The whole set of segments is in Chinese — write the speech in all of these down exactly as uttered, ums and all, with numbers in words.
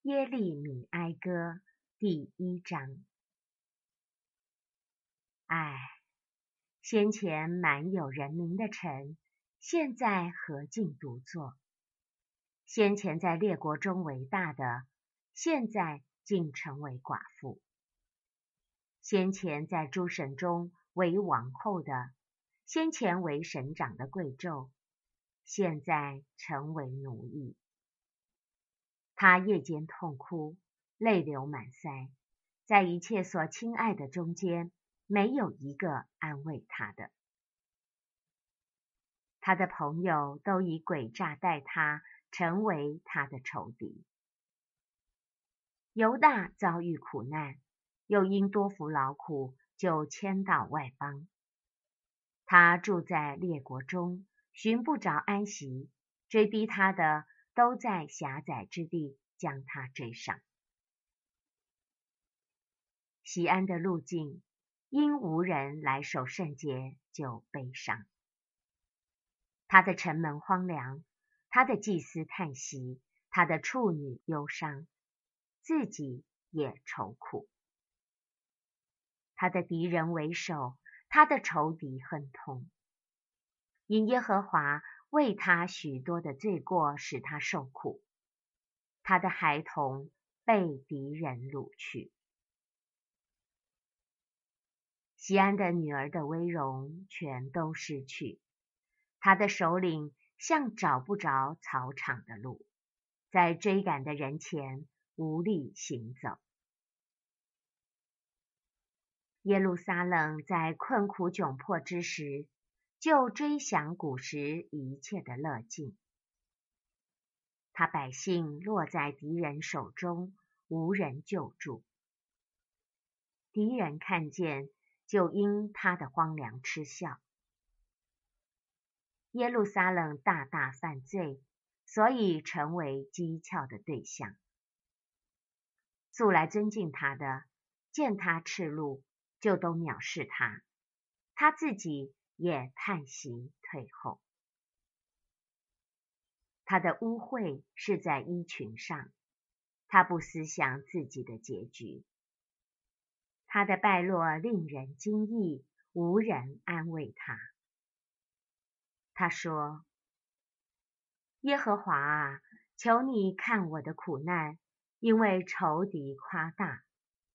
耶利米哀歌第一章。唉，先前满有人民的城，现在何竟独坐？先前在列国中为大的，现在竟成为寡妇；先前在诸神中为王后的，先前为省长的贵胄，现在成为奴役。他夜间痛哭，泪流满腮，在一切所亲爱的中间，没有一个安慰他的。他的朋友都以诡诈待他，成为他的仇敌。犹大遭遇苦难，又因多服劳苦，就迁到外邦。他住在列国中，寻不着安息，追逼他的都在狭窄之地将他追上。锡安的路径，因无人来守圣节，就悲伤。他的城门荒凉，他的祭司叹息，他的处女忧伤，自己也愁苦。他的敌人为首，他的仇敌恨痛。因耶和华为他许多的罪过使他受苦，他的孩童被敌人掳去。锡安的女儿的威荣全都失去，他的首领像找不着草场的路，在追赶的人前无力行走。耶路撒冷在困苦窘迫之时，就追想古时一切的乐境。他百姓落在敌人手中，无人救助。敌人看见，就因他的荒凉嗤笑。耶路撒冷大大犯罪，所以成为讥诮的对象。素来尊敬他的，见他赤露，就都藐视他，他自己也叹息退后。他的污秽是在衣裙上，他不思想自己的结局。他的败落令人惊异，无人安慰他。他说：耶和华啊，求你看我的苦难，因为仇敌夸大。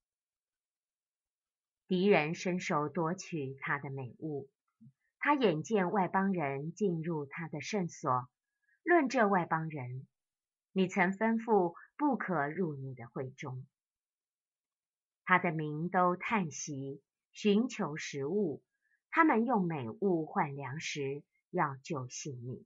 敌人伸手夺取他的美物，他眼见外邦人进入他的圣所。论这外邦人，你曾吩咐不可入你的会中。他的民都叹息，寻求食物，他们用美物换粮食，要救性命。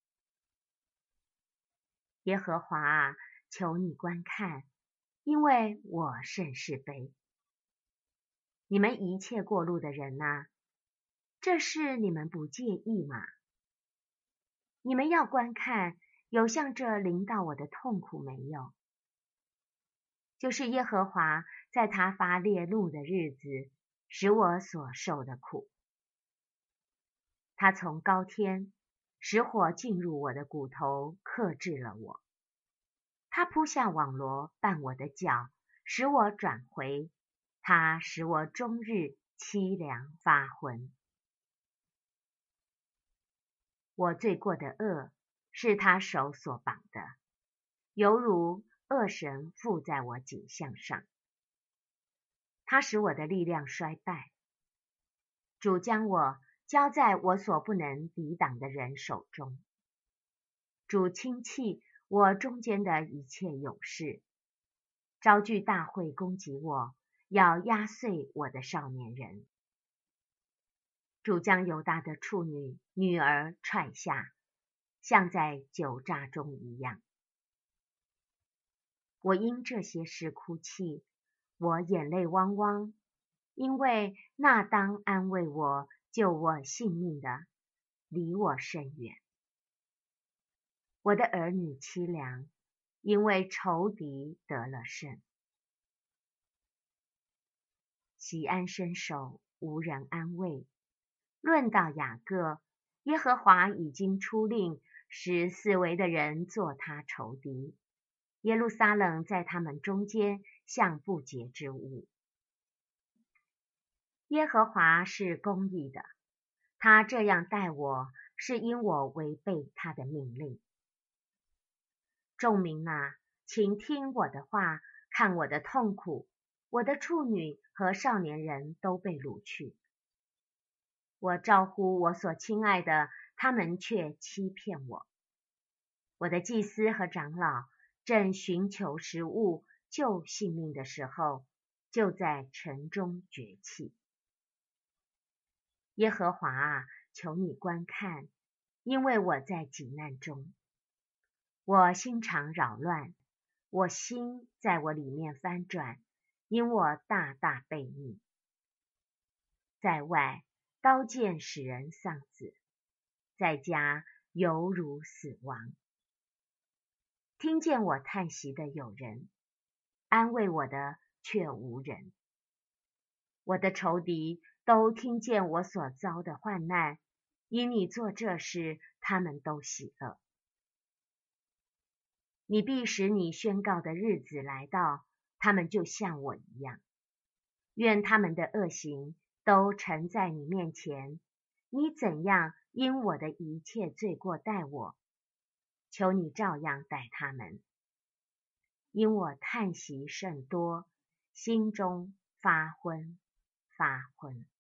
耶和华啊，求你观看，因为我甚是悲。你们一切过路的人啊，这事你们不介意吗？你们要观看，有像这临到我的痛苦没有？就是耶和华在他发烈怒的日子，使我所受的苦。他从高天使火进入我的骨头，克制了我。他铺下网罗绊我的脚，使我转回。他使我终日凄凉发昏。我罪过的恶是他手所绑的，犹如恶绳附在我颈项上。他使我的力量衰败。主将我交在我所不能抵挡的人手中。主轻弃我中间的一切勇士，招聚大会攻击我，要压碎我的少年人。主将犹大的处女女儿踹下，像在酒榨中一样。我因这些事哭泣，我眼泪汪汪，因为那当安慰我救我性命的离我甚远。我的儿女凄凉，因为仇敌得了胜。锡安伸手，无人安慰。论到雅各，耶和华已经出令，使四围的人做他仇敌， 耶路撒冷在他们中间像不洁之物。耶和华是公义的，他这样待我，是因我违背他的命令。众民啊，请听我的话，看我的痛苦，我的处女和少年人都被掳去。我招呼我所亲爱的，他们却欺骗我。我的祭司和长老正寻求食物救性命的时候，就在城中绝气。耶和华啊，求你观看，因为我在急难中。我心肠扰乱，我心在我里面翻转，因我大大悖逆。在外，刀剑使人丧子；在家，犹如死亡。听见我叹息的有人，安慰我的却无人。我的仇敌都听见我所遭的患难，因你做这事，他们都喜乐。你必使你宣告的日子来到，他们就像我一样。愿他们的恶行都陈在你面前，你怎样因我的一切罪过待我，求你照样待他们。因我叹息甚多，心中发昏发昏。